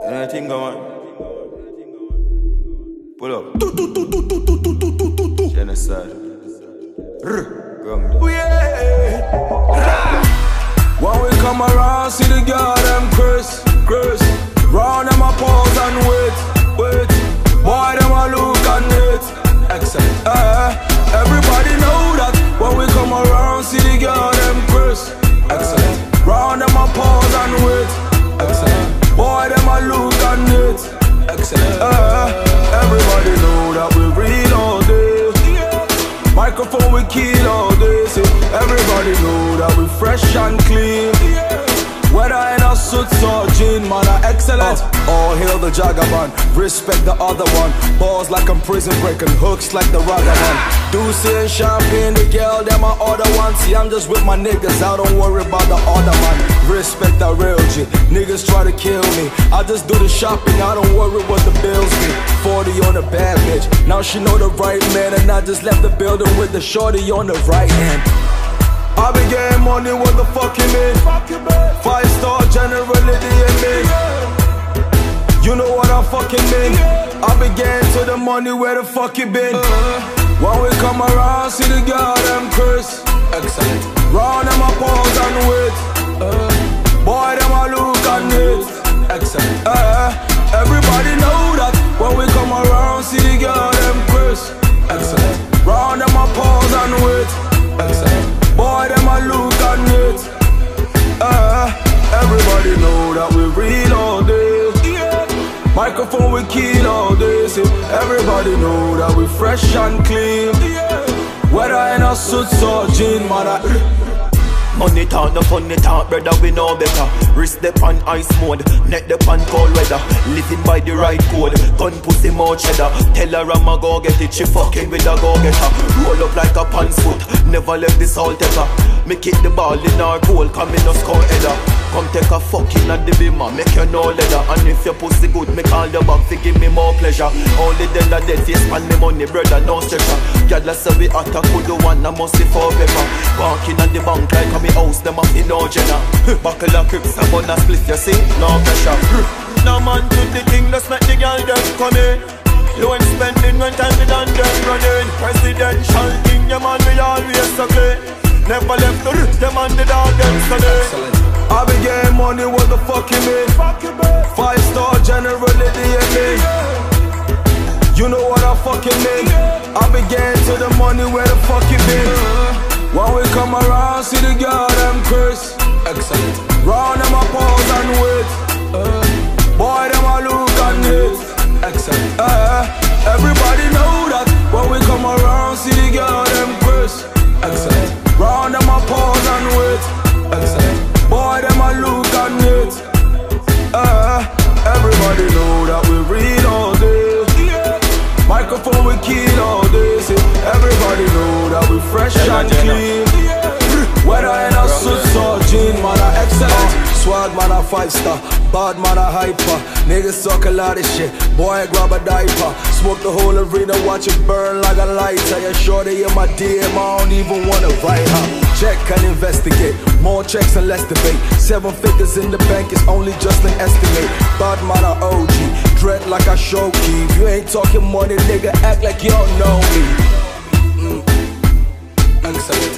Anything go on? Pull up. Genocide. When we come around, see the girl them Chris. Round them a pause and wait. Boy them a look and it. Excellent. Everybody know that when we come around, see the girl them Chris. Excellent. Round them a pause and wait. Excellent. Boy them a look and it. Excellent. Everybody know that we real all day. Microphone we kill all day. See, everybody know that we fresh and clean. Whether in a suit or jean, man, are excellent. All hail the Jagaban, respect the other one. Balls like I'm prison breaking, hooks like the Ragaman. Deuce and champagne, the girl, them my other one. See, I'm just with my niggas, I don't worry about the other man. Respect the real G, niggas try to kill me. I just do the shopping, I don't worry what the bills be. 40 on a bad bitch, now she know the right man. And I just left the building with the shorty on the right hand. I be getting money, what the fuck you mean? 5-star generality in me. You know what I fucking mean? I be getting to the money, where the fuck you been? When we come around, see the girl them Chris. Excellent. Round them a pause and wait. Boy them a look and it. Excellent. Everybody know that when we come around, see the girl them Chris. Excellent. Round them a pause and wait. Excellent. Boy, them a look and it. Everybody know that we real all day. Microphone we kill all day. See, everybody know that we fresh and clean. Whether in a suit or jean, man. Money talk, no funny talk, brother, we know better. Wrist dep on ice mode, neck dep on cold weather. Living by the right code, gun pussy more cheddar. Tell her I'ma go get it, she fucking with a go-getter. Roll up like a pants foot, never left the salt ever. Me kick the ball in our goal, come in no score header. Come take a fucking at the bimmer, make you no leather. And if your pussy good, me call the back to give me more pleasure. Only then that dead face span me money, brother, no stretcher. Y'all say we attack with the one, I must be forever. Walking on the bank like I'm house, them up in no jenna. Buckle a crips, I'm on a split, you see, no pressure. No man do the thing, just make the girl them come in. Loan spending when time we done them running. Presidential thing, your man we always so clean. Never left the root, them and the dog them study. I be getting money, what the fuck you mean? 5-star generality in me. You know what I fucking mean? I be getting to the money, where the fuck you been? When we come around, see the girl them Chris. Excellent. Round them a pause and wait. Boy them a look and it. Excellent. Everybody know that when we come around, see the girl them Chris. Excellent. Round them a pause and wait. Excellent. Boy them a look and it. Everybody know that we real all day. Microphone we kill all day. See, everybody know that we fresh and clean. Whether in a suit or jean, man a excellent. Swag man a 5-star, bad man a hyper. Niggas talk a lot of shit, boy grab a diaper. Smoke the whole arena, watch it burn like a lighter. You're sure they in my DM, I don't even wanna write her. Check and investigate, more checks and less debate. 7 figures in the bank is only just an estimate. Bad man a OG, dread like a showkey. If you ain't talking money, nigga, act like you don't know me. Excellent.